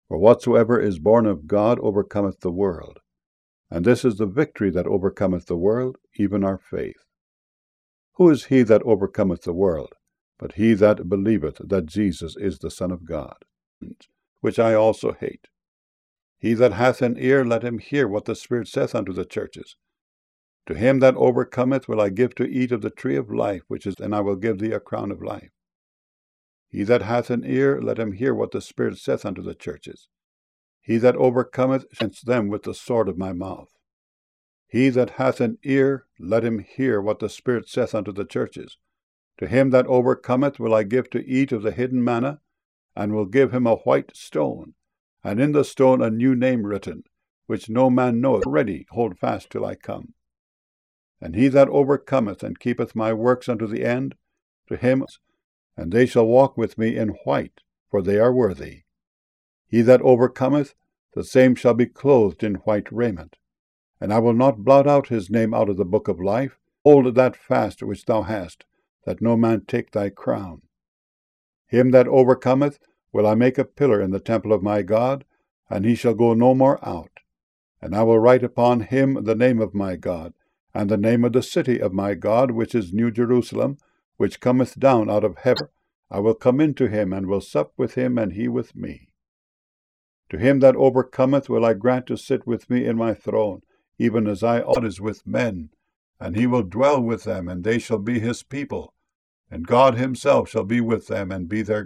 For whatsoever is born of God overcometh the world. And this is the victory that overcometh the world, even our faith. Who is he that overcometh the world, but he that believeth that Jesus is the Son of God? Which I also hate. He that hath an ear, let him hear what the Spirit saith unto the churches. To him that overcometh will I give to eat of the tree of life, and I will give thee a crown of life. He that hath an ear, let him hear what the Spirit saith unto the churches. He that overcometh against them with the sword of my mouth. He that hath an ear, let him hear what the Spirit saith unto the churches. To him that overcometh will I give to eat of the hidden manna, and will give him a white stone, and in the stone a new name written, which no man knoweth. Ready, hold fast till I come. And he that overcometh and keepeth my works unto the end, to him, and they shall walk with me in white, for they are worthy. He that overcometh, the same shall be clothed in white raiment. And I will not blot out his name out of the book of life. Hold that fast which thou hast, that no man take thy crown. Him that overcometh will I make a pillar in the temple of my God, and he shall go no more out. And I will write upon him the name of my God, and the name of the city of my God, which is New Jerusalem, which cometh down out of heaven. I will come into him, and will sup with him, and he with me. To him that overcometh will I grant to sit with me in my throne, even as I is with men, and he will dwell with them, and they shall be his people, and God himself shall be with them and be their